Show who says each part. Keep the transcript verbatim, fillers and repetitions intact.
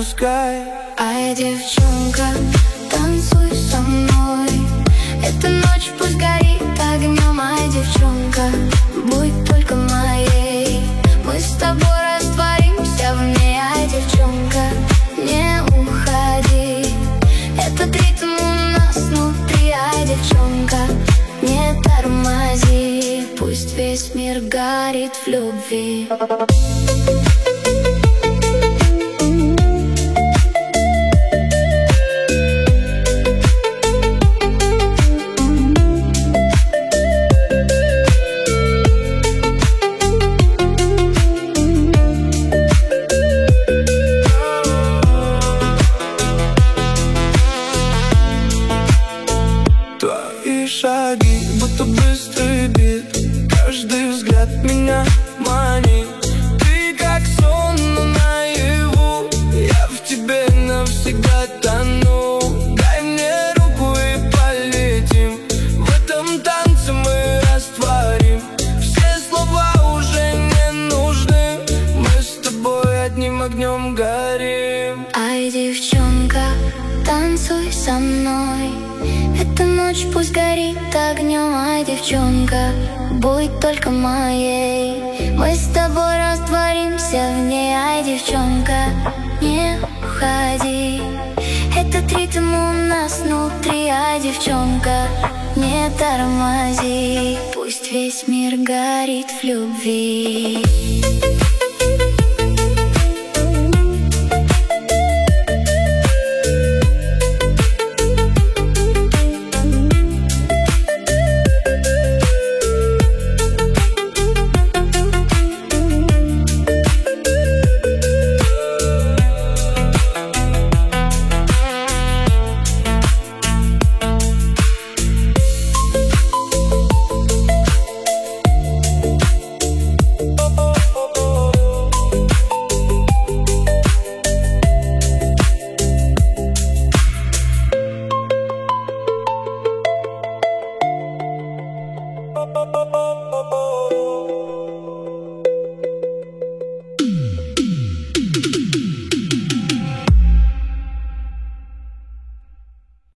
Speaker 1: отпускай.
Speaker 2: Ай, девчонка, танцуй со мной. Эта ночь пусть горит огнем. Ай, девчонка, будь только моей. Мы с тобой растворимся в ней. Ай, девчонка, не уходи. Этот ритм у нас внутри. Ай, девчонка, не тормози. Пусть весь мир горит в любви.
Speaker 1: Твои шаги, будто быстрый бит. Каждый взгляд меня манит. Ты как сон, но наяву. Я в тебе навсегда тону. Дай мне руку и полетим. В этом танце мы растворим. Все слова уже не нужны. Мы с тобой одним огнем горим.
Speaker 2: Ай, девчонка, танцуй со мной. Эта ночь пусть горит огнем. Ай, девчонка, будь только моей. Мы с тобой растворимся в ней. Ай, девчонка, не уходи. Этот ритм у нас внутри. Ай, девчонка, не тормози. Пусть весь мир горит в любви.